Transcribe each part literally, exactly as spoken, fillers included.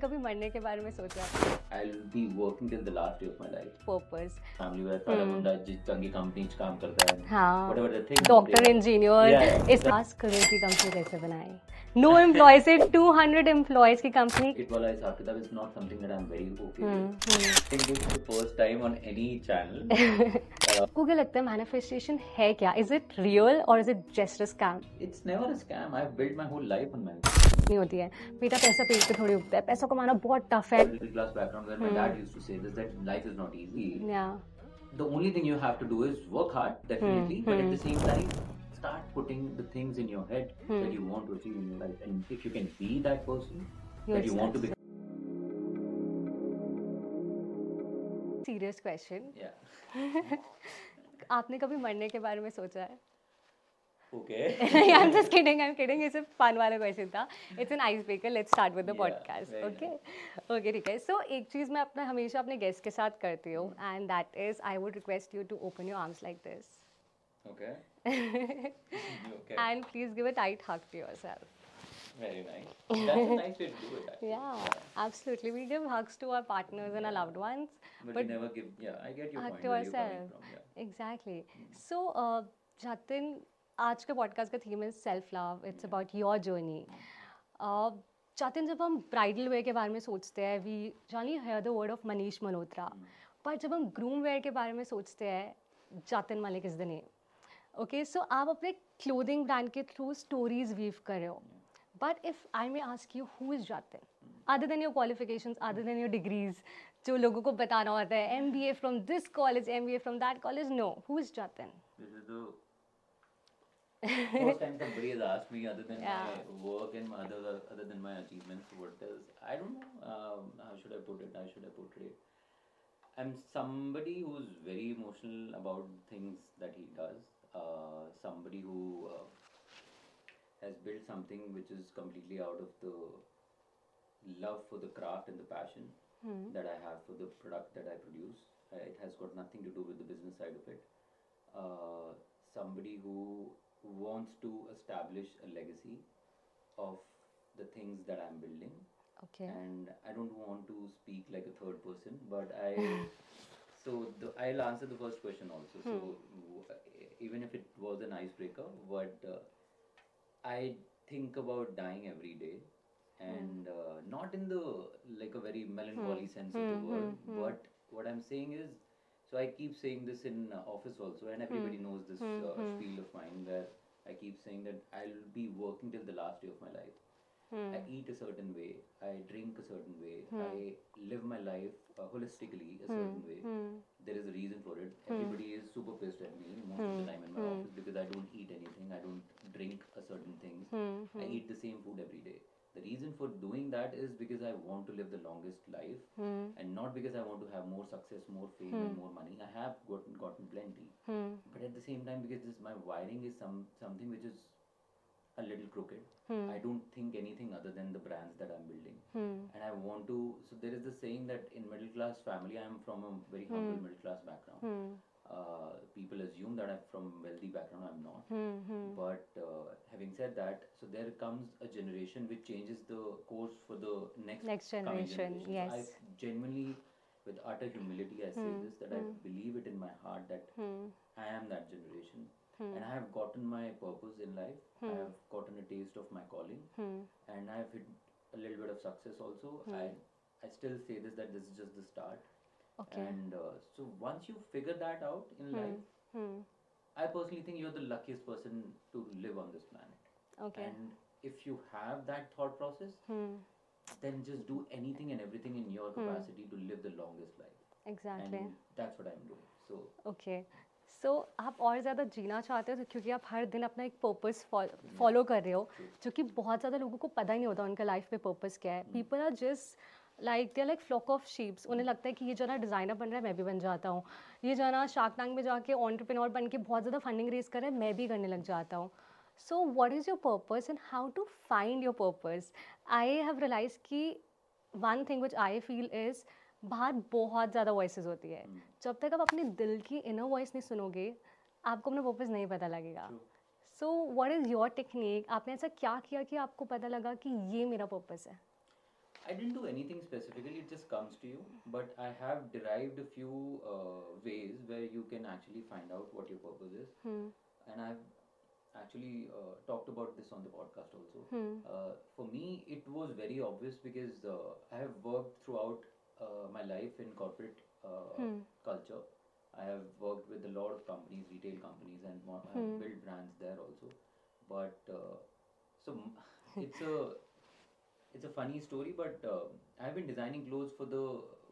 कभी मरने के बारे में सोचा है? I'll be working till the last day of my life. Purpose. Family में सारा बंदा जिस कंगी कंपनी च काम करता है. हाँ. Whatever the thing. Doctor engineer. Yeah, yeah. इस पास करोड़ की कंपनी कैसे बनाई? No employees से two hundred employees की कंपनी. It वाला हिसाब किताब is not something that I'm very okay Hmm, with. hmm. I think this is the first time on any channel. आपको क्या लगता है manifestation है क्या? Is it real or is it just a scam? It's never a scam. I've built my whole life on manifestation. नहीं होती है बेटा, पैसा पेट पे थोड़ी उगता है, पैसा कमाना बहुत टफ है. Middle class background where my dad used to say this, that life is not easy. Yeah. The only thing you have to do is work hard, definitely, but at the same time, start putting the things in your head that you want to achieve in your life. And if you can be that person that you want to be. Serious question. Yeah. आपने कभी मरने के बारे में सोचा है? Okay. I'm just kidding. I'm kidding. It's a fun वाला question था. It's an icebreaker. Let's start with the Yeah, podcast. very Okay. Okay, ठीक है. So एक चीज़ मैं अपना हमेशा अपने guest के साथ करती हूँ, and that is I would request you to open your arms like this. Okay. Okay. And please give a tight hug to yourself. Very nice. That's a nice way to do it. Actually. Yeah, absolutely. We give hugs to our partners and our loved ones, But, but you never give. Yeah, I get your hug point. to Where you're coming ourselves. from. Yeah. Exactly. So, uh, Jatin, आज का podcast का theme है self love. It's about your journey. Jatin, जब हम bridal wear के बारे में सोचते हैं, we generally hear the word of Manish Malhotra. पर जब हम ग्रूम वेयर के बारे में सोचते हैं, Jatin Malik is the name. Okay, so आप अपने क्लोथिंग ब्रांड के थ्रू स्टोरीज वीव कर रहे हो. But if I may ask you, who is Jatin other than your qualifications, other than your degrees, जो लोगों को बताना होता है M B A from this college, M B A from that college. No, who is Jatin? This is the first time somebody has asked me, other than Yeah. my work and my other other than my achievements, what else? I don't know. Um, how should I put it? How should I portray it? I'm somebody who's very emotional about things that he does. Uh, somebody who uh, has built something which is completely out of the love for the craft and the passion that I have for the product that I produce. Uh, it has got nothing to do with the business side of it. Uh, somebody who wants to establish a legacy of the things that I'm building. Okay. And I don't want to speak like a third person, but I so the, I'll answer the first question also. So w- even if it was an icebreaker, but uh, I think about dying every day, and uh, not in the like a very melancholy sense of the word, but what I'm saying is, so I keep saying this in uh, office also, and everybody knows this uh, spiel of mine where I keep saying that I'll be working till the last day of my life. I eat a certain way, I drink a certain way, I live my life uh, holistically a certain way. There is a reason for it. Everybody is super pissed at me most of the time in my office because I don't eat anything, I don't drink a certain things. I eat the same food every day. The reason for doing that is because I want to live the longest life, and not because I want to have more success, more fame, and more money. I have gotten gotten plenty, but at the same time, because this my wiring is some something which is a little crooked. I don't think anything other than the brands that I'm building, and I want to. So there is this saying that in middle class family, I am from a very humble middle class background. Uh, people assume that I'm from wealthy background. I'm not. But uh, having said that, so there comes a generation which changes the course for the next Next coming generation, generation. yes. So I genuinely, with utter humility, I say this, that I believe it in my heart that I am that generation. And I have gotten my purpose in life. I have gotten a taste of my calling, and I have hit a little bit of success also. I I still say this, that this is just the start. Okay. And uh, so once you figure that out in life, I personally think you're the luckiest person to live on this planet. Okay. And if you have that thought process, then just do anything and everything in your capacity to live the longest life. Exactly. And that's what I'm doing. So okay, so आप और ज़्यादा जीना चाहते हो तो क्योंकि आप हर दिन अपना एक पर्पस फॉलो कर रहे हो, जो कि बहुत ज़्यादा लोगों को पता ही नहीं होता उनका लाइफ में पर्पस क्या है. People are just like they are like flock of sheeps. उन्हें लगता है कि ये जो ना डिज़ाइनर बन रहा है मैं भी बन जाता हूँ, ये जो ना शार्क टैंक में जाके एंटरप्रेन्योर बन के बहुत ज़्यादा फंडिंग रेज कर रहा है मैं भी करने लग जाता हूँ. So what is your purpose and how to find your purpose? I have realise कि one thing which I feel is बाहर बहुत ज़्यादा वॉइसेस होती है. जब तक आप अपने दिल की इनर वॉइस नहीं सुनोगे आपको अपना पर्पस नहीं पता लगेगा. So what is your technique? आपने ऐसा क्या किया कि आपको पता लगा कि ये मेरा पर्पस है? I didn't do anything specifically, it just comes to you. But I have derived a few uh, ways where you can actually find out what your purpose is. Hmm. And I've actually uh, talked about this on the podcast also. Hmm. Uh, for me, it was very obvious because uh, I have worked throughout uh, my life in corporate uh, Hmm. culture. I have worked with a lot of companies, retail companies, and mo- I have Hmm. built brands there also. But uh, so m- it's a it's a funny story, but uh, I've been designing clothes for the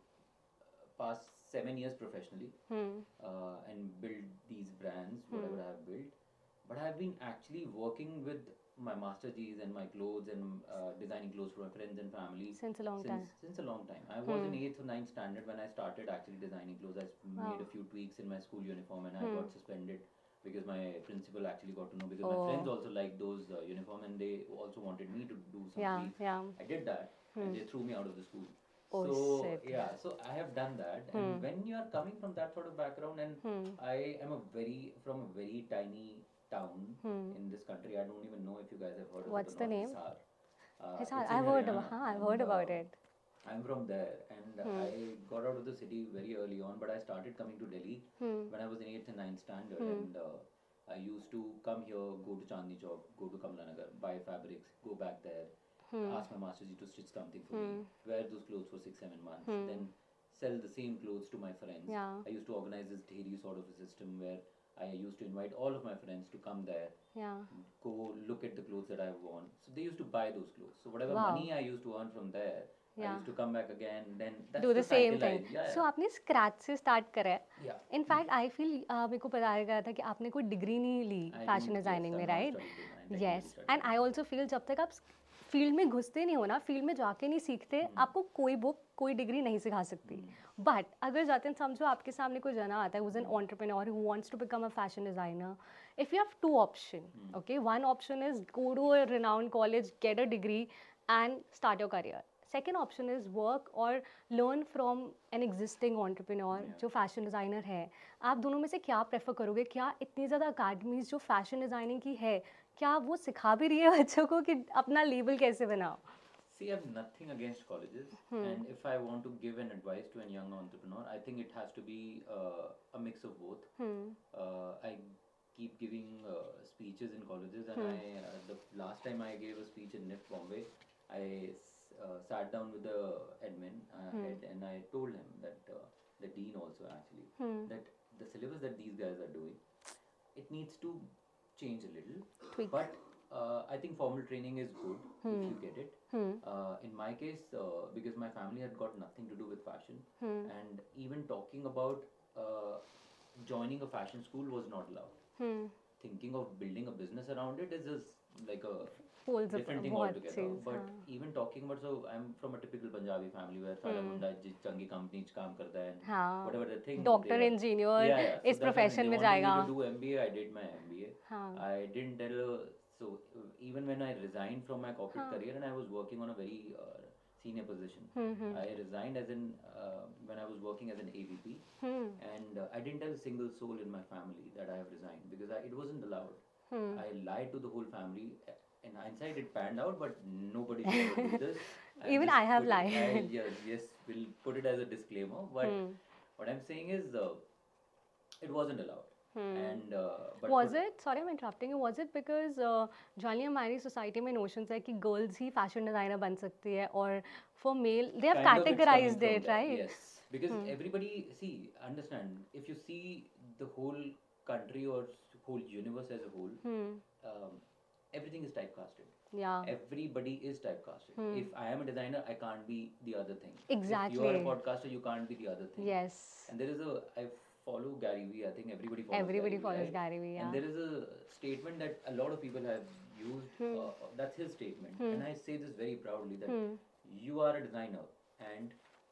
past seven years professionally, Hmm. uh, and build these brands, Hmm. whatever I have built. But I've been actually working with my master G's and my clothes and uh, designing clothes for my friends and family Since a long since time. since a long time. I was in Hmm. eighth or ninth standard when I started actually designing clothes. I s- made Wow. a few tweaks in my school uniform and I Hmm. got suspended because my principal actually got to know, because my friends Oh. also liked those uh, uniform and they also wanted me to do some Yeah. tweaks. Yeah. I did that and Hmm. they threw me out of the school. Oh So shit. yeah, so I have done that, Hmm. and when you are coming from that sort of background, and Hmm. I am a very from a very tiny town Hmm. in this country. I don't even know if you guys have heard of it What's or the not. name? Hisar. Uh, Hisar. it's in I've heard about. Haryana, Huh, I've heard and about uh, it. I'm from there. And Hmm. I got out of the city very early on, but I started coming to Delhi Hmm. when I was in eighth and ninth standard, Hmm. and uh, I used to come here, go to Chandni Chowk, go to Kamla Nagar, buy fabrics, go back there, Hmm. ask my master ji to stitch something for me, Hmm. wear those clothes for six, seven months, Hmm. then sell the same clothes to my friends. Yeah. I used to organize this dheri sort of a system where I used to invite all of my friends to come there, Yeah. go look at the clothes that I've worn. So they used to buy those clothes. So whatever Wow. money I used to earn from there, I Yeah. used to come back again. Then that's Do the the same cycle I, thing. yeah, So yeah, आपने scratch से start करा है. yeah. In fact I feel मेरे को बताया गया था कि आपने कोई डिग्री नहीं ली I fashion didn't, yes, designing में, I've not right? studied design, technically yes, studied and I design. Also feel जब तक आप फील्ड में घुसते नहीं हो ना, फील्ड में जाके नहीं सीखते, आपको कोई बुक कोई डिग्री नहीं सिखा सकती. बट अगर जाते हैं, समझो आपके सामने कोई जना आता है who's an entrepreneur who wants to become a fashion designer, if you have two option, okay, one option is go to a renowned college, get a degree and start your career. Second option is work or learn from an existing entrepreneur Yeah. जो fashion designer है. आप दोनों में से क्या prefer करोगे? क्या इतनी ज़्यादा अकेडमीज जो फैशन डिज़ाइनिंग की है, क्या वो सिखा भी रही है बच्चों को कि अपना लेबल कैसे बनाओ? See, I have nothing against colleges, and if I want to give an advice to a young entrepreneur, I think it has to be uh, a mix of both. Uh, I keep giving uh, speeches in colleges, and I uh, the last time I gave a speech in N I F Bombay, I s- uh, sat down with the admin uh, head, and I told him that uh, the dean also actually that the syllabus that these guys are doing, it needs to change a little, Tweak. but uh, I think formal training is good if you get it. Uh, in my case, uh, because my family had got nothing to do with fashion, and even talking about uh, joining a fashion school was not allowed. Thinking of building a business around it is just like a Poles of different thing बहुत altogether. Cheese, But हाँ. even talking about, so I'm from a typical Punjabi family where साला मुंडा जिस चंगी company च काम करता है, and हाँ. whatever the thing. Doctor, they are- engineer, yeah, yeah. So इस definitely profession they में wanted me जाएगा. to do M B A. I did my M B A. हाँ. I didn't tell. Uh, so uh, even when I resigned from my corporate हाँ. career and I was working on a very uh, senior position, I resigned as in uh, when I was working as an A V P, and uh, I didn't tell a single soul in my family that I have resigned because I, it wasn't allowed. I lied to the whole family. In hindsight, it panned out, but nobody should ever do this. I'm Even just I have put- lied. I, yes, yes, we'll put it as a disclaimer. But what I'm saying is, uh, it wasn't allowed. And uh, but Was for- it, sorry I'm interrupting you, was it because uh, जानिए हमारी society में notions है कि girls ही fashion designer बन सकती है, और for male they have kind of it's coming categorized from it, that, right? yes, because everybody, see, understand, if you see the whole country or s- whole universe as a whole, um, everything is typecasted. Yeah. Everybody is typecasted. If I am a designer, I can't be the other thing. If you are Exactly. a podcaster, you can't be the other thing. Yes. And there is a, I follow Gary Vee. I think everybody follows Everybody Gary Vee, follows right? Gary Vee, yeah. And there is a statement that a lot of people have used. Uh, that's his statement, and I say this very proudly that you are a designer, and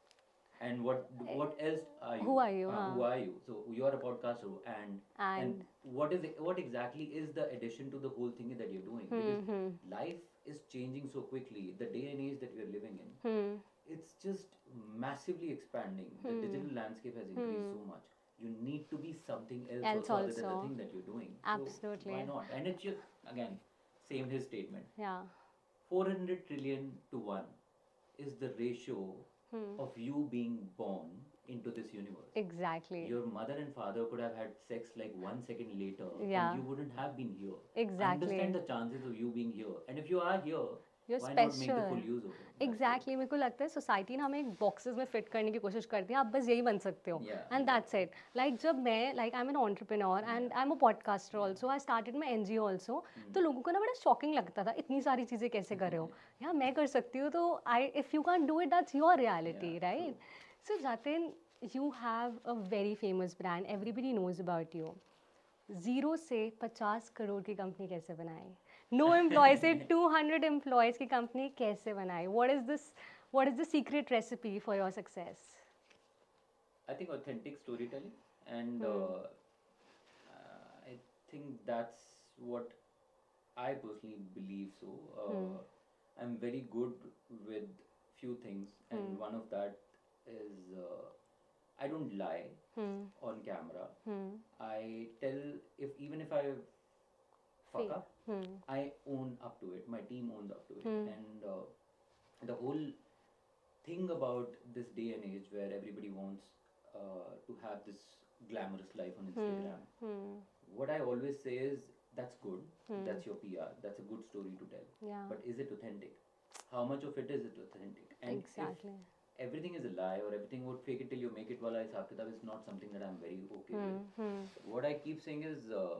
and what what else are you? Who are you, Uh, huh? who are you? So you are a podcaster, and And- what is it, what exactly is the addition to the whole thing that you're doing? Because life is changing so quickly. The day and age that we are living in, it's just massively expanding. The digital landscape has increased so much. You need to be something else, Else also, other than the also. thing that you're doing. Absolutely. So why not? And it's just, again, same his statement. Yeah. four hundred trillion to one. is the ratio of you being born into this universe. Exactly. Your mother and father could have had sex like one second later, Yeah. and you wouldn't have been here. Exactly. Understand the chances of you being here, and if you are here, You're why not make the special. full use of it? That's exactly मेरे को लगता है society ना हमें एक boxes में fit करने की कोशिश करती है, आप बस यही बन सकते हो Yeah, and that's it. Like जब मैं like I am an entrepreneur and I am a podcaster also, I started my N G O also, तो लोगों को ना बड़ा शॉकिंग लगता था इतनी सारी चीज़ें कैसे कर रहे हो, या मैं कर सकती हूँ, तो I if you can do it that's your reality, Yeah, right? So Jatin, you have a very famous brand, everybody knows about you. Zero से पचास करोड़ की कंपनी कैसे बनाए? नो एम्प्लॉय से टू हंड्रेड एम्प्लॉयज़ की कंपनी कैसे बनाए? What is this, what is the secret recipe for your success? I think authentic storytelling, and Hmm. uh, uh, I think that's what I personally believe. So uh, Hmm. I'm very good with few things, and Hmm. one of that is uh, I don't lie Hmm. on camera. Hmm. I tell, if even if I fuck Fake. up, Hmm. I own up to it. My team owns up to it, Hmm. and uh, the whole thing about this day and age where everybody wants uh, to have this glamorous life on Instagram. Hmm. What I always say is that's good, Hmm. that's your P R, that's a good story to tell. Yeah. But is it authentic? How much of it is it authentic? And Exactly. if everything is a lie or everything would fake it till you make it, wala hisab kitab is not something that I'm very okay Hmm. with. Hmm. What I keep saying is, uh,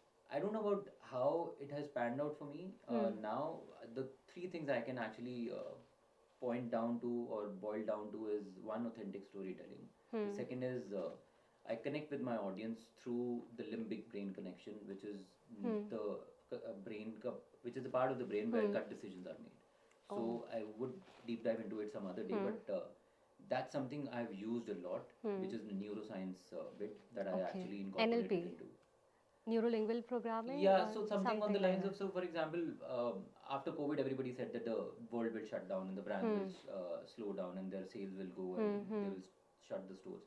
I don't know about how it has panned out for me. Uh, Hmm. now, the three things I can actually uh, point down to or boil down to is one, authentic storytelling. The Hmm. second is uh, I connect with my audience through the limbic brain connection, which is mm, Hmm. the c- uh, brain, cup, which is the part of the brain where Hmm. gut decisions are made. So Oh. I would deep dive into it some other day, Hmm. but uh, that's something I've used a lot, Hmm. which is the neuroscience uh, bit that I Okay. actually N L incorporated P. into. Neurolingual programming? Yeah, or so something on the something like lines of, that? so for example, um, after COVID, everybody said that the world will shut down and the brands Hmm. will uh, slow down and their sales will go Hmm. and they Hmm. will s- shut the stores.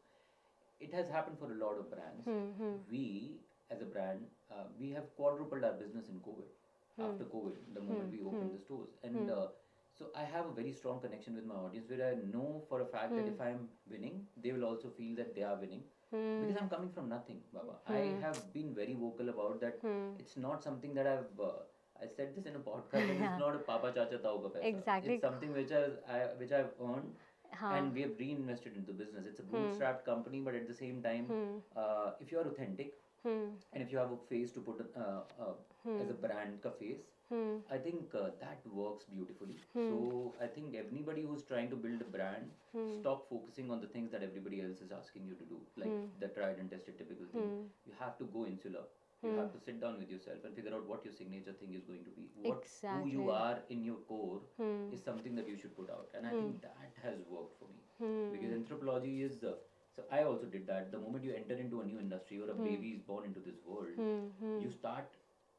It has happened for a lot of brands. Hmm. Hmm. We, as a brand, uh, we have quadrupled our business in COVID. After COVID, the moment Hmm. we opened Hmm. the stores, and Hmm. uh, so I have a very strong connection with my audience where I know for a fact that Hmm. if I'm winning, they will also feel that they are winning Hmm. because I'm coming from nothing, Baba. I Hmm. have been very vocal about that. Hmm. It's not something that I've. Uh, I said this in a podcast. That it's not a Papa Chacha Tao ka paisa. Exactly. It's something which I, I which I've earned, हाँ. and we have reinvested into the business. It's a Hmm. bootstrapped company, but at the same time, Hmm. uh, if you are authentic Hmm. and if you have a face to put uh, uh, Hmm. as a brand ka face, Hmm. I think uh, that works beautifully. Hmm. So I think anybody who's trying to build a brand, Hmm. stop focusing on the things that everybody else is asking you to do, like Hmm. the tried and tested typical thing. Hmm. You have to go insular. You Hmm. have to sit down with yourself and figure out what your signature thing is going to be. What who you Exactly. are in your core Hmm. is something that you should put out, and I Hmm. think that has worked for me Hmm. because anthropology is. Uh, so I also did that. The moment you enter into a new industry or a Hmm. baby is born into this world, Hmm. Hmm. you start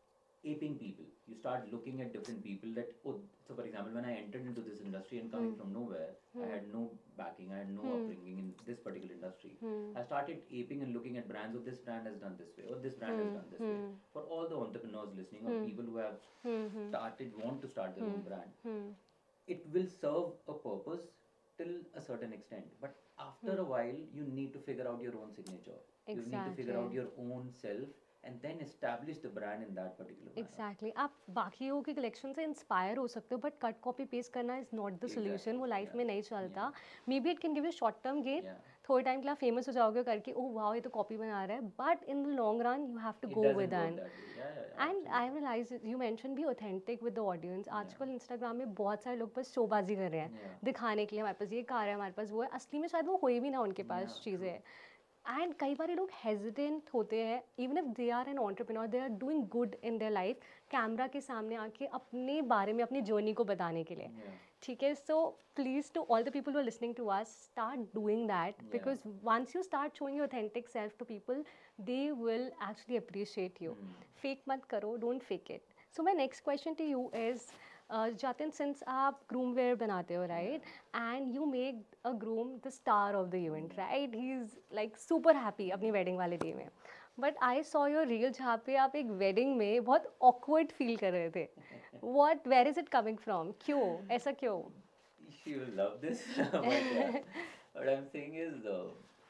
aping people. You start looking at different people that, oh, so for example, when I entered into this industry and coming Hmm. from nowhere, I Hmm. had no backing, I had no Hmm. upbringing in this particular industry. Hmm. I started aping and looking at brands, oh, this brand has done this way, or this brand has Hmm. done this way. Hmm. For all the entrepreneurs listening, or Hmm. people who have Hmm. Hmm. started, want to start their own Hmm. brand, Hmm. it will serve a purpose till a certain extent. But after a while, you need to figure out your own signature. You need to figure out Exactly. your own self and then establish the brand in that particular manner. Exactly. आप बाकियों के collection से inspire हो सकते हो, but cut copy paste करना is not the solution. वो life Yeah. में नहीं चलता. Maybe it can give you short term gain, Yeah. थोड़े टाइम के लिए फेमस हो जाओगे करके, ओह वाओ ये तो कॉपी बना रहा है, but in the long run you have to It गो doesn't with work an. that way. Yeah, yeah, yeah, and I absolutely. Realise you mention be authentic with the audience. आजकल Yeah. Instagram में बहुत सारे लोग बस शोबाजी कर रहे हैं, Yeah. दिखाने के लिए हमारे पास ये कार है, हमारे पास वो है. असली में शायद वो हुई भी ना उनके पास Yeah, चीज़ें. true. एंड कई बार ये लोग हेजिटेंट होते हैं, even if they are an entrepreneur, they are doing good in their life, camera के सामने आके अपने बारे में, अपनी जर्नी को बताने के लिए. Yeah. ठीक है. So please to all the people who are listening to us, start doing that, because once you start showing your authentic self to people, they will actually appreciate you. Fake मत करो, don't fake it. So my next question to you is, Jatin, since आप groom wear बनाते हो, right, and you make a groom the star of the event, right, he is like super happy अपनी wedding वाले day में. But I saw your reel जहाँ पे आप एक वेडिंग में बहुत ऑकवर्ड फील कर रहे थे. What, where is it coming from? क्यों ऐसा, क्यों? she will love this. But yeah, what I'm saying is, uh,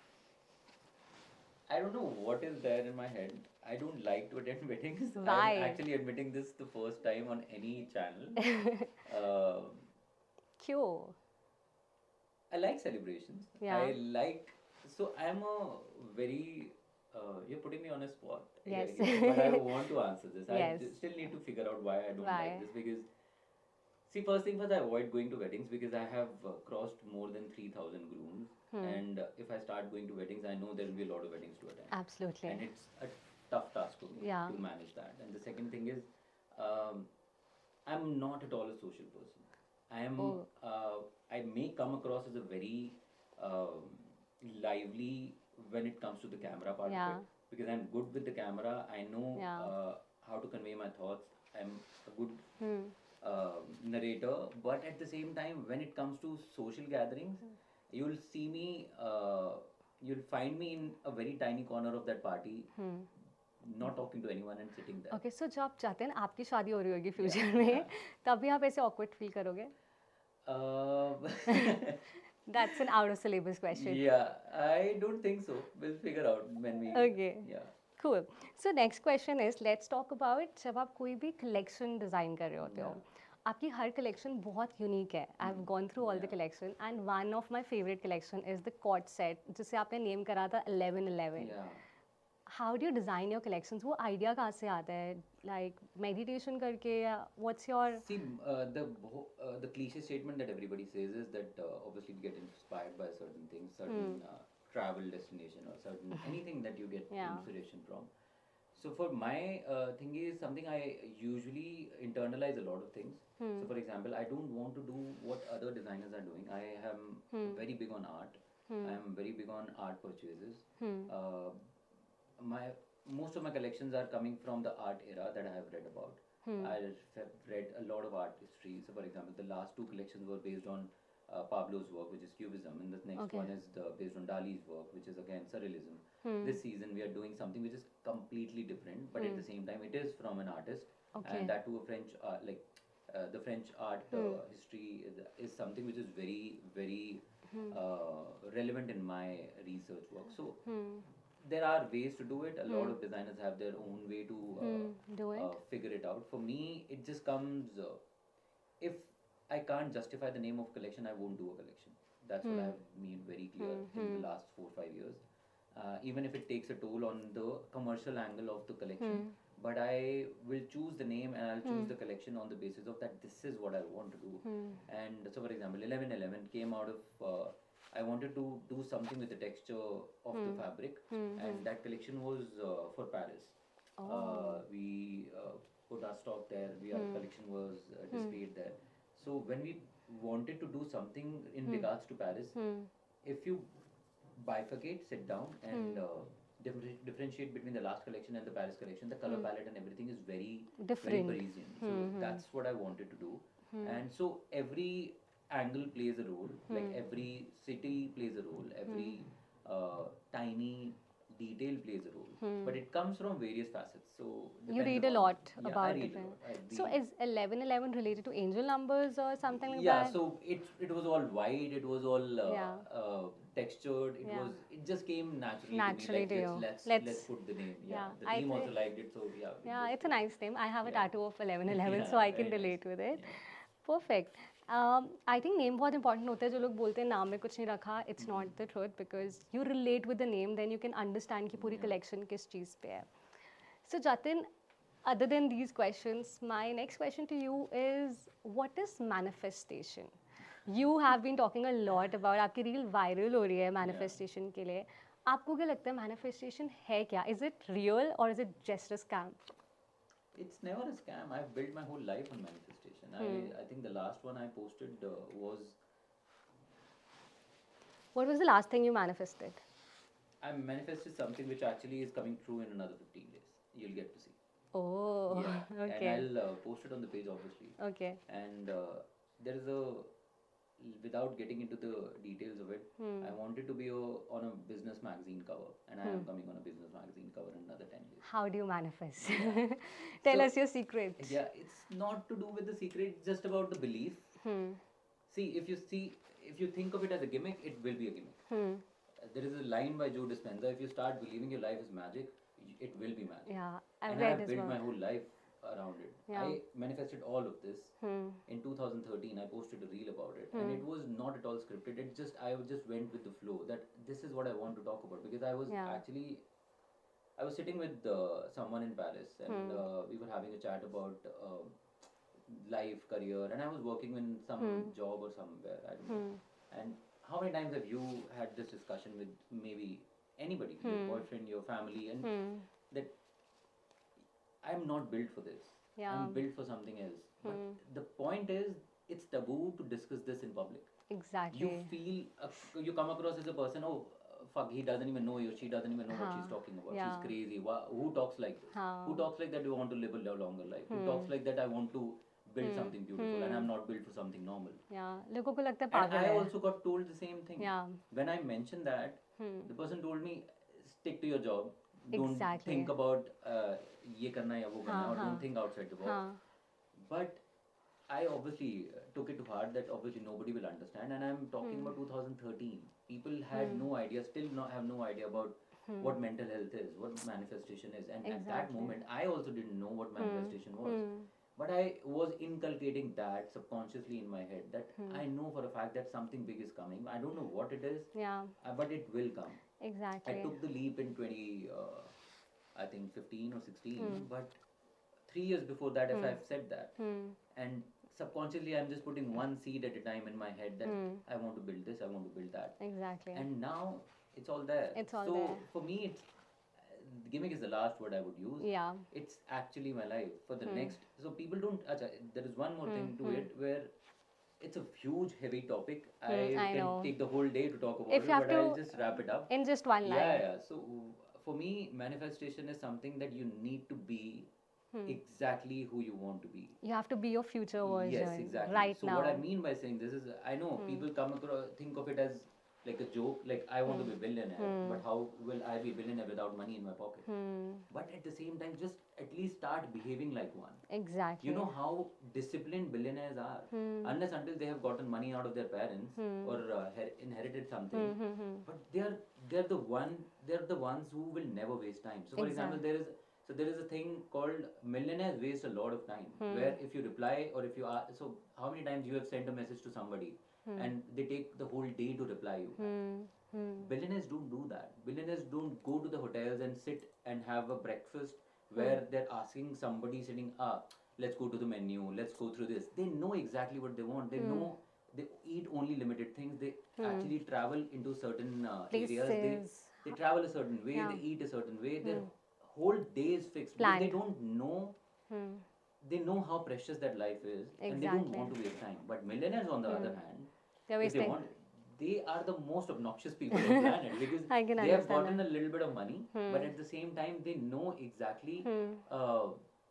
I don't know what is there in my head. I don't like to attend weddings. I'm Why? actually admitting this the first time on any channel. Um क्यों? I like celebrations. Yeah. I like, so I'm a very, uh, you're putting me on a spot here Yes. again, but I want to answer this. I Yes. d- still need to figure out why I don't like Why? this, because see, first thing first, I avoid going to weddings because I have uh, crossed more than three thousand grooms, Hmm. and uh, if I start going to weddings, I know there will be a lot of weddings to attend, Absolutely. and it's a tough task for me Yeah. to manage that. And the second thing is, um, I'm not at all a social person. I am. Oh. Uh, I may come across as a very um, lively when it comes to the camera part of Yeah. it, because I'm good with the camera. I know Yeah. uh, how to convey my thoughts. I'm a good Hmm. uh, narrator, but at the same time, when it comes to social gatherings, you'll see me. Uh, you'll find me in a very tiny corner of that party, Hmm. not talking to anyone and sitting there. Okay so जब आप चाहते हैं ना आपकी शादी हो रही होगी Yeah, फ्यूचर में yeah. तभी आप ऐसे ऑकवर्ड फील करोगे Uh, that's an out of syllabus question yeah, I don't think so. We'll figure out when we. Okay Yeah. cool so next question is let's talk about जब आप कोई भी collection design कर रहे होते हो आपकी हर कलेक्शन बहुत यूनिक है I have gone through all the Yeah. Collection and one of my favourite collection is the co-ord set जिसे आपने नेम करा था eleven eleven Yeah. How do you design your collections वो आइडिया कहाँ से आता है लाइक मेडिटेशन करके या what's your See, uh, the whole- uh, the cliche statement that everybody says is that uh, obviously you get inspired by certain things, certain uh, travel destination or certain anything that you get Yeah. inspiration from. So for my uh, thing is something I usually internalize a lot of things. So for example, I don't want to do what other designers are doing. I am very big on art. I am very big on art purchases. Uh, my most of my collections are coming from the art era that I have read about. I have read a lot of art history. So, for example, the last two collections were based on uh, Pablo's work, which is Cubism, and the next Okay. one is the, based on Dali's work, which is again Surrealism. This season, we are doing something which is completely different, but at the same time, it is from an artist, Okay. and that to a French uh, like uh, the French art uh, history is, is something which is very, very uh, relevant in my research work. So there are ways to do it. A lot of designers have their own way to uh, do it uh, figure it out. For me, it just comes uh, if I can't justify the name of collection, I won't do a collection. That's what I have made very clear in the last four five years. Uh, even if it takes a toll on the commercial angle of the collection, but I will choose the name and I'll choose the collection on the basis of that this is what I want to do. And so, for example, eleven eleven came out of uh, I wanted to do something with the texture of the fabric, and that collection was uh, for Paris. Uh, we uh, put our stock there. We our collection was uh, displayed there. So when we wanted to do something in regards to Paris, if you bifurcate, sit down, and uh, differ- differentiate between the last collection and the Paris collection, the color palette and everything is very very Different. Parisian. So that's what I wanted to do. And so every angle plays a role. Like every city plays a role. Every uh, tiny detail plays a role. But it comes from various facets. So you depends read a upon- lot yeah, I about read a different lot. I so read- is eleven eleven related to angel numbers or something like yeah, that so it it was all white. It was all uh, Yeah. uh, textured. It Yeah. was it just came naturally, Naturally to me. to Like you. let's let's Let's- let's put the name. Yeah, Yeah, the I team also thi- liked it. So yeah. it Yeah, just it's a put- nice name. I have a Yeah. tattoo of eleven eleven, Yeah, so I can very nice. relate with it. Yeah. Perfect. Um, I think name बहुत important होता है जो लोग बोलते हैं नाम में कुछ नहीं रखा it's not the truth because you relate with the name then you can understand कि पूरी collection किस चीज़ पे है. So Jatin, other than these questions, my next question to you is what is manifestation? You have been talking a lot about आपकी reel viral हो रही है manifestation के लिए. आपको क्या लगता है manifestation है क्या? Is it real or is it just a scam? It's never a scam. I've built my whole life on manifestation. I I think the last one I posted uh, was What was the last thing you manifested? I manifested something which actually is coming true in another fifteen days. You'll get to see. Oh, Yeah. okay. And I'll uh, post it on the page, obviously. Okay. And uh, there is a, without getting into the details of it, Hmm. I wanted to be a, on a business magazine cover, and I am coming on a business magazine cover in another ten years. How do you manifest? Tell So- us your secret. Yeah, it's not to do with the secret, it's just about the belief. Hmm. see, if you see, if you think of it as a gimmick, it will be a gimmick. Hmm. Uh, There is a line by Joe Dispenza: if you start believing your life is magic, y- it will be magic. Yeah, I've And I read have his built work. my whole life around it. Yeah. I manifested all of this. Hmm. In two thousand thirteen, I posted a reel about it, and Hmm. it was not at all scripted. It just I just went with the flow. That this is what I want to talk about, because I was Yeah. actually I was sitting with uh, someone in Paris, and Hmm. uh, we were having a chat about uh, life, career, and I was working in some Hmm. job or somewhere. I don't know. Hmm. And how many times have you had this discussion with maybe anybody, your Hmm. boyfriend, your family, and Hmm. that I'm not built for this. Yeah. I'm built for something else. But Hmm. the point is, it's taboo to discuss this in public. You Exactly. feel, uh, you come across as a person, oh, uh, fuck, he doesn't even know you, she doesn't even know what she's Huh. talking about. Yeah. She's crazy. Wha- Who talks like this? Huh. Who talks like that you want to live a lo- longer life? Who Hmm. talks like that I want to build Hmm. something beautiful and Hmm. I'm not built for something normal? Yeah, लोगों को लगता है And पागल I है. also got told the same thing. Yeah. When I mentioned that, Hmm. the person told me, stick to your job. Don't Exactly. think about uh, ये करना है या वो करना है, हाँ, or don't हाँ. think outside the box. हाँ. But I obviously uh, took it to heart that obviously nobody will understand, and I'm talking Hmm. about two thousand thirteen. People had Hmm. no idea, still no, have no idea about Hmm. what mental health is, what manifestation is, and at that Exactly. moment, I also didn't know what Hmm. manifestation was. Hmm. But I was inculcating that subconsciously in my head that Hmm. I know for a fact that something big is coming. I don't know what it is, Yeah. uh, but it will come. I Exactly. took the leap in twenty, uh, I think fifteen or sixteen, Hmm. but three years before that, if Hmm. I've said that, Hmm. and subconsciously I'm just putting one seed at a time in my head that Hmm. I want to build this, I want to build that, Exactly. and now it's all there. It's all so there. for me, it's gimmick is the last word I would use. Yeah. It's actually my life for the Hmm. next. So people don't. Acha, there is one more Hmm. thing to Hmm. it where it's a huge, heavy topic. Hmm. I I can know. take the whole day to talk about If it, you have but I'll to, just wrap it up. in just one Yeah, line. yeah. So for me, manifestation is something that you need to be Hmm. exactly who you want to be. You have to be your future version Yes, exactly. right So now. what I mean by saying this is, I know Hmm. people come across, think of it as like a joke, like I want to be a billionaire, Hmm. but how will I be a billionaire without money in my pocket? Hmm. But at the same time, just at least start behaving like one. Exactly. You know how disciplined billionaires are, Hmm. unless until they have gotten money out of their parents Hmm. or uh, her- inherited something. Hmm. Hmm. Hmm. But they're they're the one they're the ones who will never waste time. So for example, Exactly. there is so there is a thing called millionaires waste a lot of time. Hmm. Where if you reply or if you are so how many times you have sent a message to somebody Hmm. and they take the whole day to reply you. Hmm. Hmm. Billionaires don't do that. Billionaires don't go to the hotels and sit and have a breakfast where they're asking somebody sitting, ah, let's go to the menu, let's go through this. They know exactly what they want. They know they eat only limited things. They actually travel into certain uh, areas. They Places. they travel a certain way. Yeah. They eat a certain way. Their whole day is fixed because they Planned. don't know. Hmm. They know how precious that life is, and they don't Exactly. want to waste time. But millionaires, on the other hand, They're if they wasting. want, they are the most obnoxious people on planet because I can they have understand gotten that. a little bit of money, but at the same time they know exactly Hmm. uh,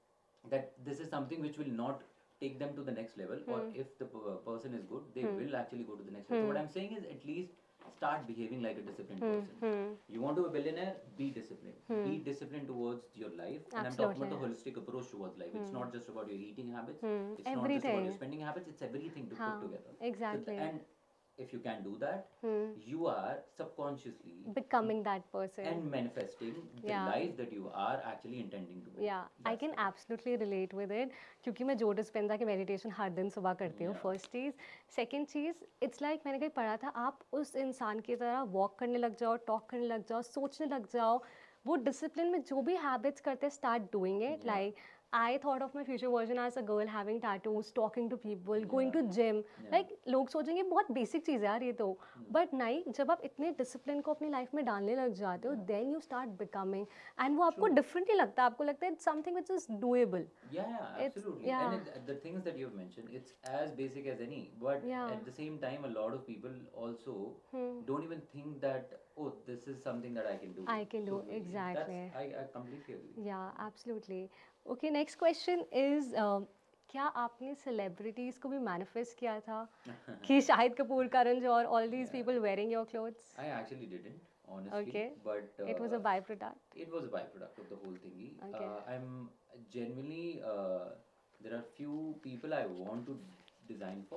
that this is something which will not take them to the next level, or if the p- person is good, they will actually go to the next level. So what I'm saying is, at least start behaving like a disciplined person. Hmm. You want to be a billionaire, be disciplined. Be disciplined towards your life, and I'm talking about the holistic approach towards life. It's not just about your eating habits. Hmm. It's not just about your Everything. spending habits. It's everything to Huh. put together. So Exactly. th- and if you can do that, Hmm. you are subconsciously Becoming that person. and manifesting the Yeah. life that you are actually intending to be. Yeah, I That's can the- absolutely relate with it क्योंकि मैं जो Dispenza की meditation हर दिन सुबह करती हूँ Yeah. First चीज़ second चीज़ इट्स लाइक मैंने कहीं पढ़ा था आप उस इंसान की तरह वॉक करने लग जाओ टॉक करने लग जाओ सोचने लग जाओ वो डिसिप्लिन में जो भी हैबिट्स करते start doing it Yeah. Like I thought of my future version as a girl having tattoos, talking to people, going to Yeah. gym. Yeah. Like लोग सोचेंगे बहुत बेसिक चीज़ है यार ये तो बट नहीं जब आप इतने डिसिप्लिन को अपनी लाइफ में डालने लग जाते हो then you start becoming and वो आपको डिफरेंटली लगता है आपको लगता है it's something which is doable Yeah, yeah, It's- absolutely. yeah. And it, the things that you've mentioned, it's as basic as any. But Yeah. at the same time, a lot of people also don't even think that, oh, this is something that I can do. I can do, So, exactly. That's, I, I completely agree. Yeah, absolutely. Okay, next question is um, क्या आपने celebrities को भी manifest किया था कि Shahid Kapoor Karan Johar all these people wearing your clothes I actually didn't, honestly. Okay. But it was a uh, by product it was a byproduct of the whole thingy. Okay. Uh, I'm genuinely, uh, there are few people I want to design for,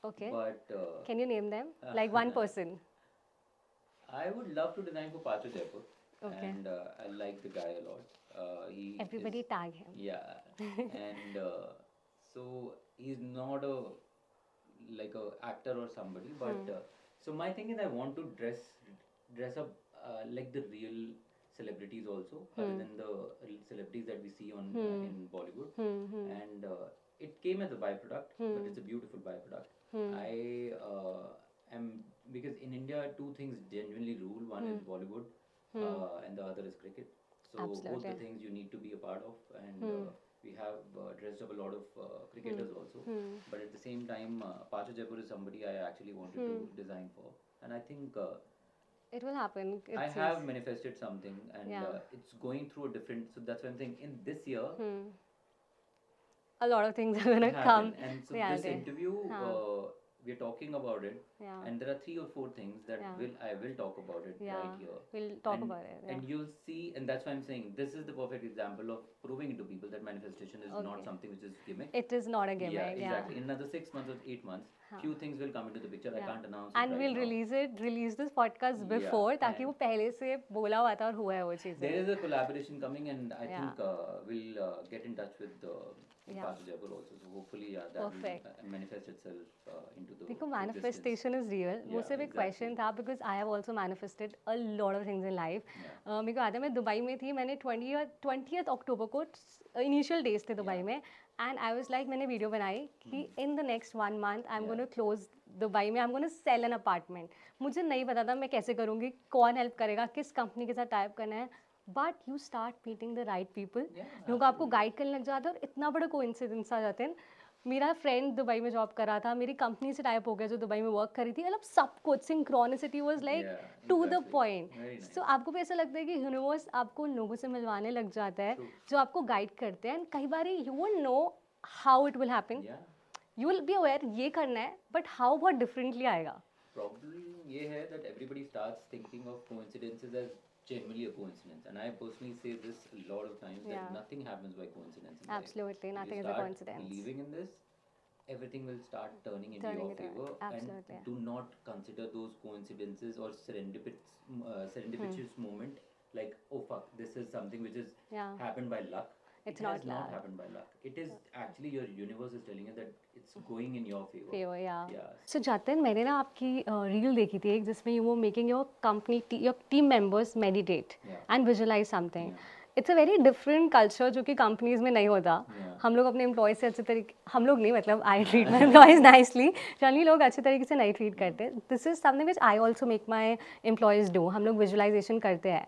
Okay. But uh, Can you name them? Like one person. I would love to design for Pacho Jaipur, Okay. and uh, I like the guy a lot. Uh, he Everybody is, tag him. yeah, and uh, so he's not a like a actor or somebody, but uh, so my thing is I want to dress dress up uh, like the real celebrities also, other than the real celebrities that we see on uh, in Bollywood, and uh, it came as a byproduct, but it's a beautiful byproduct. I uh, am because in India two things genuinely rule. One is Bollywood, uh, and the other is cricket. So both the Absolutely. things you need to be a part of, and uh, we have uh, dressed up a lot of uh, cricketers also. But at the same time, uh, Pacho Jaipur is somebody I actually wanted to design for, and I think uh, It will happen. I It's have manifested something, and Yeah. uh, it's going through a different. So that's why I'm saying in this year a lot of things are gonna happen, come and so this reality. interview Huh. uh, we're talking about it, Yeah. and there are three or four things that Yeah. will I will talk about it Yeah. right here. We'll talk and, about it. Yeah. and you'll see, and that's why I'm saying this is the perfect example of proving to people that manifestation is Okay. not something which is gimmick. It is not a Yeah, gimmick. Yeah. exactly. In another six months or eight months, few things will come into the picture. I Yeah. can't announce it And right we'll now. release it, release this podcast Yeah, before, ताकि and- वो पहले से बोला हुआ था और हुआ है वो चीज़ें. There is a collaboration coming, and I Yeah. think uh, we'll uh, get in touch with uh, Yeah. Pacho Jaipur also. So hopefully, yeah, that Perfect. will uh, manifest itself uh, into the देखो existence. manifestation is real. वो Yeah, सिर्फ एक exactly. question था because I have also manifested a lot of things in life. Yeah. Uh, मेरे को याद है मैं दुबई में थी, मैंने twentieth twentieth अक्टूबर को initial days थे दुबई Yeah. में, and I was like मैंने वीडियो बनाई कि in the next one month I'm Yeah. going to close Dubai में, I'm going to sell an apartment. मुझे नहीं पता था मैं कैसे करूँगी, कौन हेल्प करेगा, किस कंपनी के साथ टाइप करना है, but you start meeting the right people. लोग आपको गाइड करने लग जाते हैं और इतना बड़ा कोइंसिडेंस आ जाते हैं. मेरा फ्रेंड दुबई में जॉब कर रहा था, मेरी कंपनी से टाइप हो गया जो दुबई में वर्क कर रही थी, मतलब सब कुछ synchronicity was like Yeah, to the exactly. Point. Very nice. So आपको भी ऐसा लगता है कि यूनिवर्स आपको उन लोगों से मिलवाने लग जाता है True. जो आपको गाइड करते हैं, एंड कई बार you won't know how it will happen. Yeah. You will be aware ये करना है, बट हाउ बहुत डिफरेंटली आएगा. Problem ये है that everybody starts thinking of coincidences as genuinely a coincidence, and I personally say this a lot of times Yeah. that nothing happens by coincidence. in life. Absolutely, If nothing you is a start coincidence. Believing in this, everything will start turning into Turning your into it. favor. Absolutely. And do not consider those coincidences or serendipitous, uh, serendipitous moment like, oh fuck, this is something which is Yeah. happened by luck. It's it not has not luck. happened by luck. It is actually your universe is telling you that it's going in your favor. Favor, yeah. Yeah. So जातिन, मैंने ना आपकी reel देखी थी एक जिसमें you वो making your company your team members meditate Yeah. And visualise something. Yeah. It's a very different culture जो कि कंपनीज में नहीं होता. Yeah. हम लोग अपने एम्प्लॉयज से अच्छे तरीके, हम लोग नहीं मतलब I treat my employees nicely, generally लोग अच्छे तरीके से नहीं ट्रीट करते. This is something which I also make my employees do. हम लोग विजुअलाइजेशन करते हैं,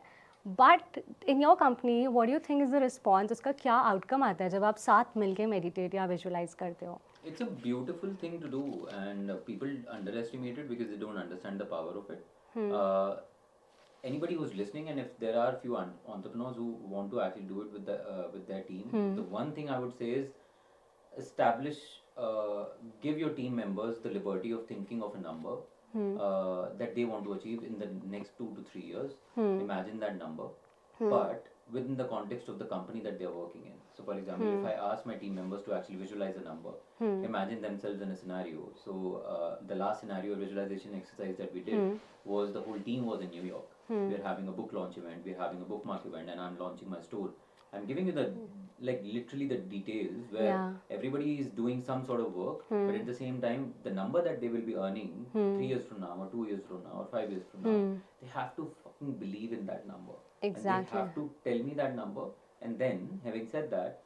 but in your company what do you think is the response, उसका क्या आउटकम आता है जब आप साथ मिलके मेडिटेट या विजुअलाइज करते हो? It's a beautiful thing to do, and uh, people underestimate it because they don't understand the power of it. Uh, anybody who's listening, and if there are few un- entrepreneurs who want to actually do it with the uh, with their team, the one thing I would say is establish, uh, give your team members the liberty of thinking of a number uh, that they want to achieve in the next two to three years. Imagine that number, but within the context of the company that they're working in. So, for example, if I ask my team members to actually visualize a number, imagine themselves in a scenario. So, uh, the last scenario visualization exercise that we did was the whole team was in New York. We're having a book launch event, we're having a bookmark event, and I'm launching my store. I'm giving you the like literally the details where Yeah. everybody is doing some sort of work, but at the same time, the number that they will be earning three years from now, or two years from now, or five years from now, they have to fucking believe in that number. And Exactly. they have to tell me that number. And then, having said that,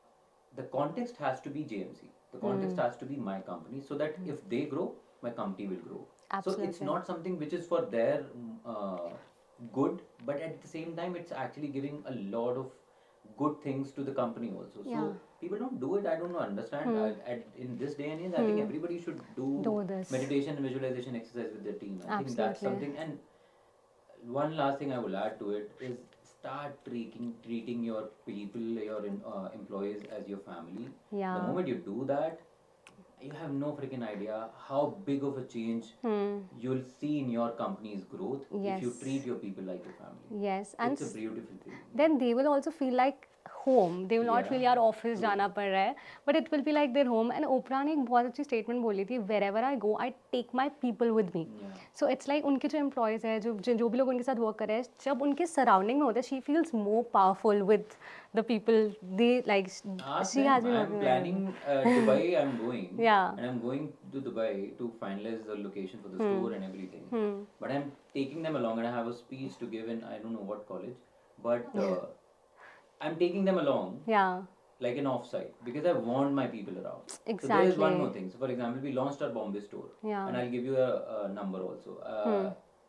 the context has to be J M C. The context has to be my company, so that if they grow, my company will grow. So it's Absolutely. not something which is for their uh, good, but at the same time, it's actually giving a lot of good things to the company also. Yeah. So people don't do it. I don't know, understand. I, at, in this day and age, I think everybody should do, Do this. meditation and visualization exercise with their team. I think that's Absolutely. something. And one last thing I will add to it is start treating treating your people, your in, uh, employees as your family. Yeah. The moment you do that, you have no freaking idea how big of a change you'll see in your company's growth if you Yes. treat your people like your family. Yes, and It's a s- beautiful thing. then they will also feel like home. They will not Yeah, feel यार office true. जाना पड़ रहा है, but it will be like their home. And ओपरा ने एक बहुत अच्छी statement बोली थी, wherever I go, I take my people with me. Yeah. So it's like उनके जो employees हैं, जो जो जो भी लोग उनके साथ work कर रहे हैं, जब उनके surrounding में होता है, she feels more powerful with the people they like. Ask She has them. been I'm working with planning uh, Dubai. I'm going. Yeah. And I'm going to Dubai to finalize the location for the Hmm. store and everything. Hmm. But I'm taking them along, and I have a speech to give in I don't know what college, but uh, I'm taking them along Yeah. like an offsite because I want my people around. So there is Exactly. one more thing. So for example, we launched our Bombay store, Yeah. and I'll give you a, a number also. Uh, Hmm.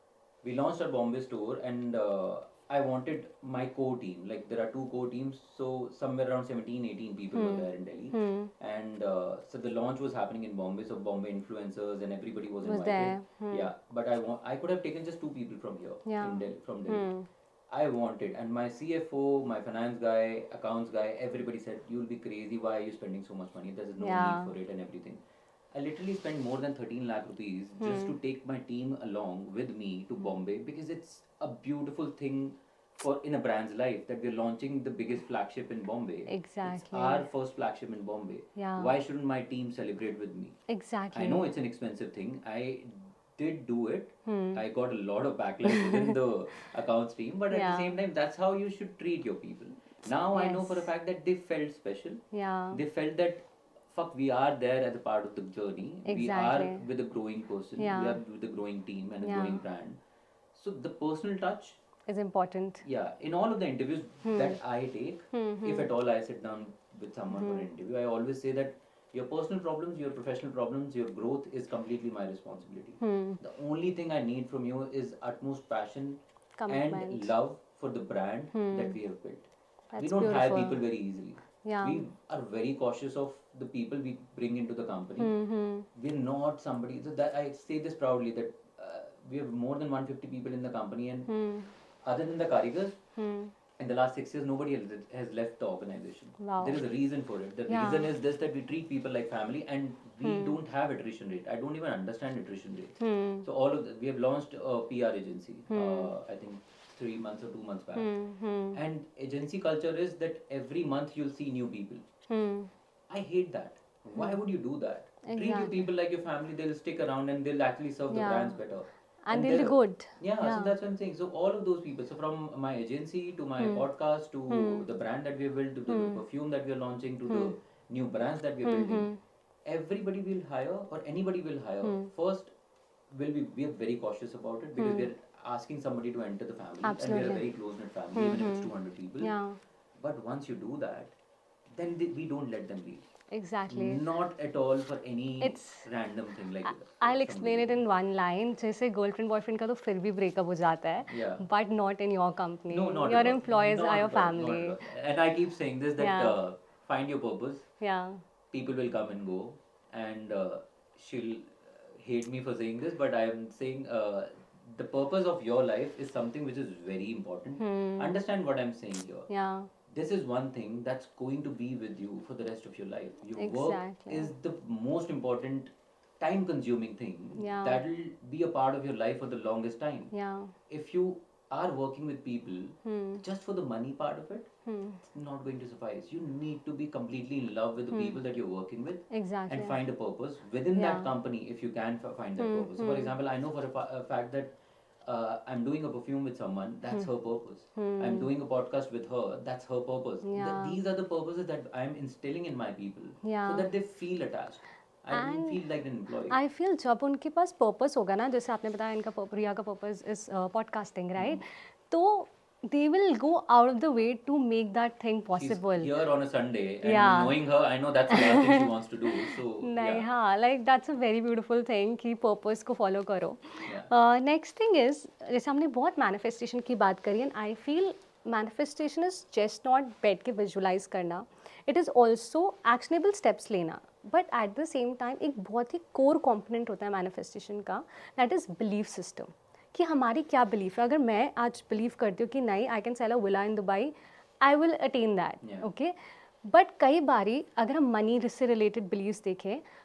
We launched our Bombay store, and uh, I wanted my core team. Like there are two core teams, so somewhere around seventeen, eighteen people were there in Delhi. Hmm. And uh, so the launch was happening in Bombay, so Bombay influencers and everybody was, Was invited. there. Hmm. Yeah, but I want I could have taken just two people from here Yeah. in Delhi from Delhi. Hmm. I wanted, and my C F O, my finance guy, accounts guy, everybody said, "You'll be crazy. Why are you spending so much money? There's no Yeah. need for it and everything." I literally spent more than thirteen lakh rupees just to take my team along with me to Bombay because it's a beautiful thing for in a brand's life that we're launching the biggest flagship in Bombay. Exactly. It's our first flagship in Bombay. Yeah. Why shouldn't my team celebrate with me? Exactly. I know it's an expensive thing. I did do it. Hmm. I got a lot of backlash within the accounts team, but at Yeah. the same time, that's how you should treat your people. Now I know for a Yes. fact that they felt special. Yeah. They felt that fuck, we are there as a part of the journey. We are Exactly. with a growing person. Yeah. We are with a growing team and a Yeah. growing brand. So the personal touch, Is important. yeah, in all of the interviews that I take, Hmm. if at all I sit down with someone for an interview, I always say that your personal problems, your professional problems, your growth is completely my responsibility. Hmm. The only thing I need from you is utmost passion Commitment. and love for the brand Hmm. that we have built. That's We don't hire beautiful. people very easily. Yeah. We are very cautious of the people we bring into the company. Hmm. We're not somebody, so that I say this proudly that uh, we have more than one hundred fifty people in the company, and Hmm. other than the Karigars, Hmm. in the last six years, nobody has, has left the organization. Wow. There is a reason for it. The Yeah. reason is this that we treat people like family, and we don't have attrition rate. I don't even understand attrition rate. Hmm. So all of the, we have launched a P R agency. Uh, I think three months or two months back. Hmm. Hmm. And agency culture is that every month you'll see new people. Hmm. I hate that. Why would you do that? Treat your Exactly. people like your family. They'll stick around and they'll actually serve the Yeah. brands better. And they'll do they're- good. Yeah, so Yeah. that's what I'm saying. So all of those people, so from my agency to my podcast to the brand that we have built to the perfume that we are launching to the new brands that we are building, everybody will hire or anybody will hire. First, will be we are very cautious about it because we are asking somebody to enter the family, and we are a Absolutely. very close knit family, even if it's two hundred people. Yeah. But once you do that, then they, we don't let them leave. Exactly. Not at all for any It's- random thing like that. I'll explain it in one line. जैसे girlfriend boyfriend का तो फिर भी breakup हो जाता है, Yeah. but not in your company. No, not Your at all. employees Not are your at all, family. not at all. And I keep saying this that Yeah. uh, find your purpose. Yeah. People will come and go, and uh, she'll hate me for saying this, but I am saying uh, the purpose of your life is something which is very important. Understand what I'm saying here. Yeah. This is one thing that's going to be with you for the rest of your life. Your Exactly. work is the most important time consuming thing Yeah. that will be a part of your life for the longest time. Yeah. If you are working with people Hmm. just for the money part of it, Hmm. it's not going to suffice. You need to be completely in love with the people that you're working with Exactly. and find a purpose within Yeah. that company if you can f- find that purpose. So, for example, I know for a, fa- a fact that uh, I'm doing a perfume with someone, that's her purpose. I'm doing a podcast with her, that's her purpose. Th- Yeah. these are the purposes that I'm instilling in my people Yeah. so that they feel attached. I don't feel like an employee. I feel जब उनके पास purpose होगा ना, जैसे आपने बताया इनका purp- रिया का purpose is podcasting, right? तो they will go out of the way to make that thing She's possible. here on a Sunday, and Yeah. knowing her, I know that's the last thing she wants to do. So, नहीं, yeah. हाँ, like that's a very beautiful thing कि purpose को follow करो. Yeah. Next thing is, जैसे हमने बहुत manifestation की बात करी, and I feel manifestation is just not बैठ के विजुलाइज करना, it is also actionable steps लेना. But at the same time एक बहुत ही कोर कॉम्पोनेंट होता है मैनिफेस्टेशन का, दैट इज़ बिलीफ सिस्टम. कि हमारी क्या बिलीफ है. अगर मैं आज बिलीव करती हूँ कि नहीं, I can sell a villa in Dubai, I will attain that. Yeah. Okay, but कई बारी अगर हम मनी से रिलेटेड बिलीव्स देखें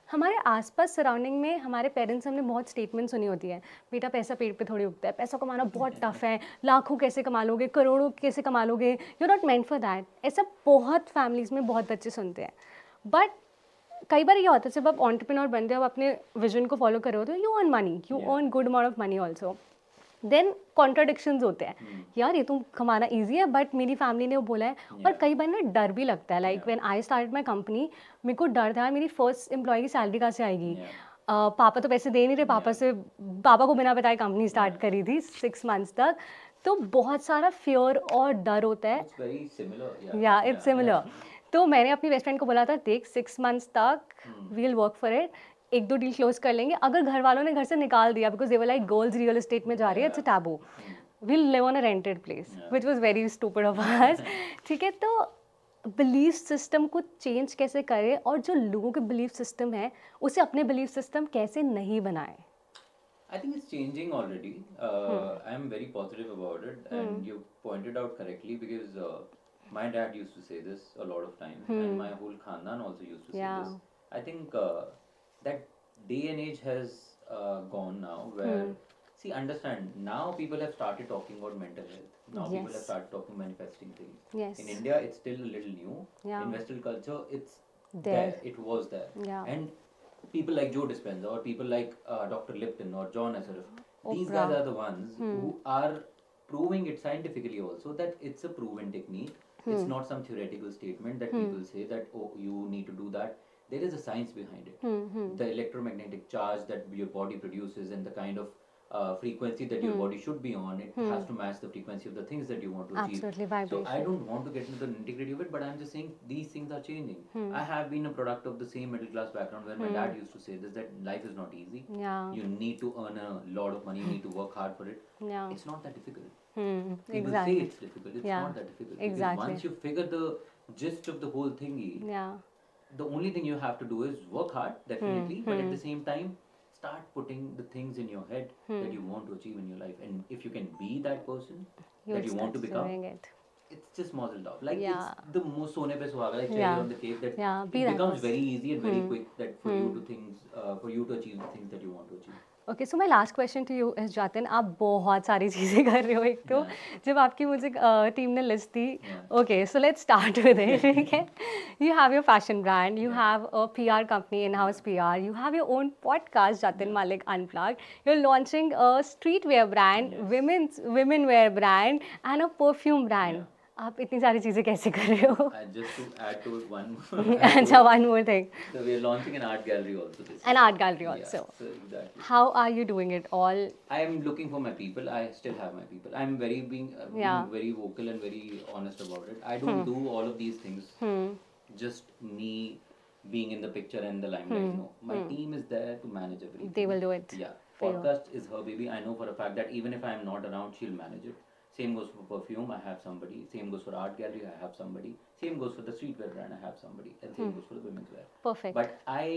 हमारे आसपास सराउंडिंग में हमारे पेरेंट्स से हमने बहुत स्टेटमेंट सुनी होती है, बेटा पैसा पेट पे थोड़ी उगता है, पैसा कमाना बहुत टफ है, लाखों कैसे कमा लोगे, करोड़ों कैसे कमा लोगे, you not meant for that. ऐसा बहुत फैमिलीज में बहुत बच्चे सुनते हैं। बट कई बार ये होता है जब आप एंटरप्रेन्योर बनते हो, आप अपने विजन को फॉलो कर रहे हो, तो you earn money, you Yeah. Earn good amount of money also. Then contradictions होते हैं, Hmm. यार ये तुम कमाना ईजी है बट मेरी फैमिली ने वो बोला है। और Yeah. कई बार ना डर भी लगता है, like Yeah. When I start my company, मेरे को डर था मेरी फर्स्ट एम्प्लॉय की सैलरी कहाँ से आएगी। Yeah. Uh, पापा तो पैसे दे नहीं रहे, पापा Yeah. से पापा को बिना बताए कंपनी स्टार्ट Yeah. करी थी सिक्स मंथ्स तक। तो बहुत सारा फियर और डर होता है। It's very similar. Yeah. या इट्स Yeah. सिमिलर। Yeah. तो मैंने अपनी बेस्ट फ्रेंड को बोला था, देख सिक्स मंथ्स तक Hmm. We'll work for it, एक दो डील क्लोज कर लेंगे, अगर घर वालों ने घर से निकाल दिया because they were like girls real estate में जा रही है, it's a taboo, Hmm. We'll live on a rented place, Yeah. Which was very stupid of us. ठीक है, तो बिलीफ सिस्टम को चेंज कैसे करें और जो लोगों के बिलीफ सिस्टम है उसे अपने बिलीफ सिस्टम कैसे नहीं बनाए। I think it's changing already. Uh, I'm very positive about it, and you pointed out correctly because uh, my dad used to say this a lot of times, and my whole khandan also used to say Yeah. this. I think uh, that day and age has uh, gone now, where see, understand now people have started talking about mental health. Now people have Yes. started talking manifesting things. Yes. In India, it's still a little new. Yeah. In Western culture, it's There. there. It was there. Yeah. And people like Joe Dispenza or people like uh, Doctor Lipton or John Assaraf, these Oprah. guys are the ones who are proving it scientifically also that it's a proven technique. It's not some theoretical statement that people say that, oh, you need to do that. There is a science behind it. The electromagnetic charge that your body produces and the kind of uh, frequency that your body should be on, it has to match the frequency of the things that you want to achieve. Absolutely, So I vibration. don't want to get into the nitty-gritty of it, but I'm just saying these things are changing. I have been a product of the same middle class background where my dad used to say this, that life is not easy. Yeah. You need to earn a lot of money, you need to work hard for it. Yeah. It's not that difficult. Hmm. People Exactly. say it's difficult, it's Yeah. not that difficult. Because Exactly. once you figure the gist of the whole thingy, Yeah. the only thing you have to do is work hard, definitely, but at the same time, start putting the things in your head that you want to achieve in your life. And if you can be that person You'll that you want to start become, doing it. it's just mazel tov. Like Yeah. it's the most sone pe suhaga, like cherry Yeah. on the cake, that Yeah, be it that becomes person. very easy and very quick that for you to things, uh, for you to achieve the things that you want to achieve. Okay, so my last question to you is Jatin, आप बहुत सारी चीज़ें कर रहे हो। एक तो Yeah. जब आपकी मुझे टीम ने लिस्ट दी, Yeah. Okay so let's start with it. ठीक है, you have your fashion brand, you have a P R company, in house P R, you have your own podcast, Jatin Malik Unplugged. You're launching a streetwear brand, Yes. women's women wear brand, and a perfume brand. Yeah. आप इतनी सारी चीज़ें कैसे कर रहे हो? Uh, just to add to it one अच्छा, one more thing. So we are launching an art gallery also this An year. art gallery Yeah, also. so exactly. How are you doing it all? I am looking for my people. I still have my people. I'm very being, uh, being Yeah. very vocal and very honest about it. I don't do all of these things just me being in the picture and the limelight. No, my team is there to manage everything. They will do it Yeah, for you. podcast is her baby. I know for a fact that even if I am not around, she'll manage it. Same goes for perfume. I have somebody. Same goes for art gallery. I have somebody. Same goes for the streetwear brand. I have somebody. And same goes for the women's wear. Perfect. But I,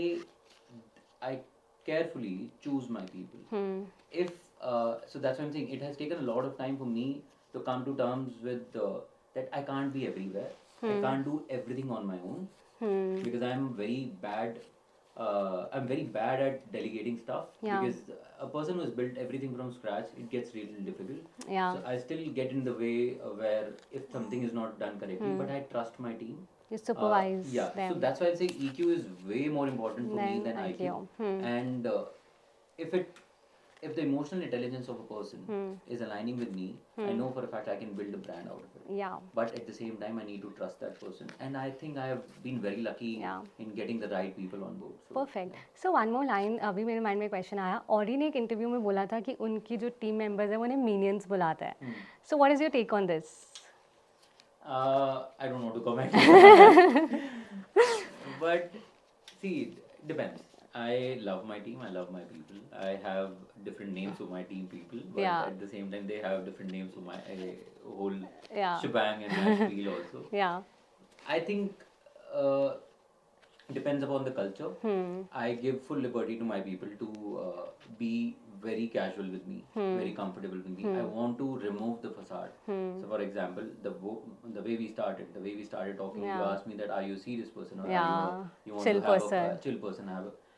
I carefully choose my people. If uh, so, that's what I'm saying. It has taken a lot of time for me to come to terms with uh, that I can't be everywhere. I can't do everything on my own because I'm very bad. Uh, I'm very bad at delegating stuff Yeah. because a person who has built everything from scratch, it gets really difficult. Yeah. So I still get in the way uh, where if something is not done correctly, but I trust my team. You Uh, supervise yeah, them. so that's why I say E Q is way more important for me Than than I I Q. Q. And uh, if it, if the emotional intelligence of a person is aligning with me, I know for a fact I can build a brand out of it. Yeah. But at the same time, I need to trust that person, and I think I have been very lucky Yeah. in getting the right people on board. So, perfect. So one more line, अभी मेरे mind में question आया, Audi ने एक interview में बोला था कि उनकी जो टीम मेंबर्स है वो उन्हें मीनियंस बुलाता है। So what is your take on this? Uh, I don't want to comment. But see, it depends. I love my team. I love my people. I have different names for my team people, but Yeah. at the same time, they have different names for my uh, whole Yeah. shebang and my spiel also. या I think uh, depends upon the culture. I give full liberty to my people to uh, be very casual with me, very comfortable with me. I want to remove the facade. So, for example, the wo- the way we started, the way we started talking, you Yeah. asked me that are you a serious person or Yeah. are you, a, you want Chill to have a, person. a chill person? I have a,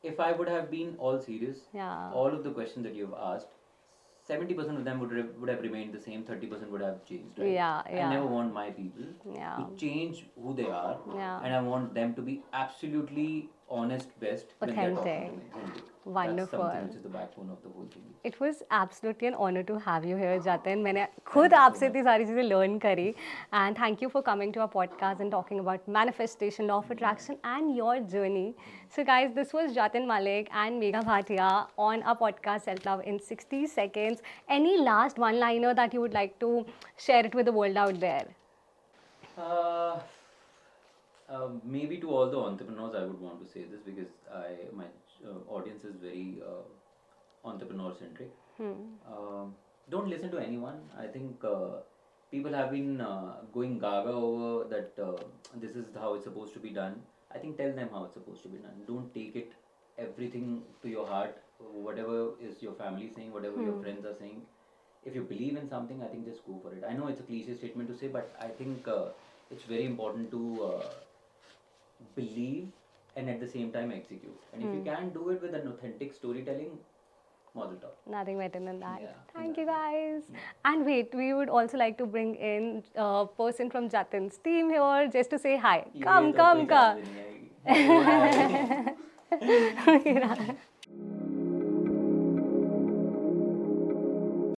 if I would have been all serious, Yeah. all of the questions that you've asked, seventy percent of them would, re- would have remained the same, thirty percent would have changed, right? Yeah, I yeah. never want my people Yeah. to change who they are, Yeah. and I want them to be absolutely honest, best when they're talking to Authentic. me. Authentic. That's Wonderful. something which is the backbone of the whole thing. It was absolutely an honor to have you here, Jatin. मैंने खुद you so आपसे much. इतनी सारी चीज़ें learn करी, and thank you for coming to our podcast and talking about manifestation, law of attraction, and your journey. So, guys, this was Jatin Malik and Megha Bhatia on our podcast Self Love in sixty seconds. Any last one-liner that you would like to share it with the world out there? Uh, uh, maybe to all the entrepreneurs, I would want to say this because I my uh, audience is very uh, entrepreneur centric. Um, don't listen to anyone. I think uh, people have been uh, going gaga over that uh, this is how it's supposed to be done. I think tell them how it's supposed to be done. Don't take it everything to your heart. Whatever is your family saying, whatever your friends are saying. If you believe in something, I think just go for it. I know it's a cliche statement to say, but I think uh, it's very important to uh, believe and at the same time execute. And if you can do it with an authentic storytelling, Mazel tov. Nothing better than that. Yeah, Thank you, exactly. guys. And wait, we would also like to bring in a person from Jatin's team here just to say hi. ये Come, तो come, कोई come. Chance भी नहीं आएगी। Mira.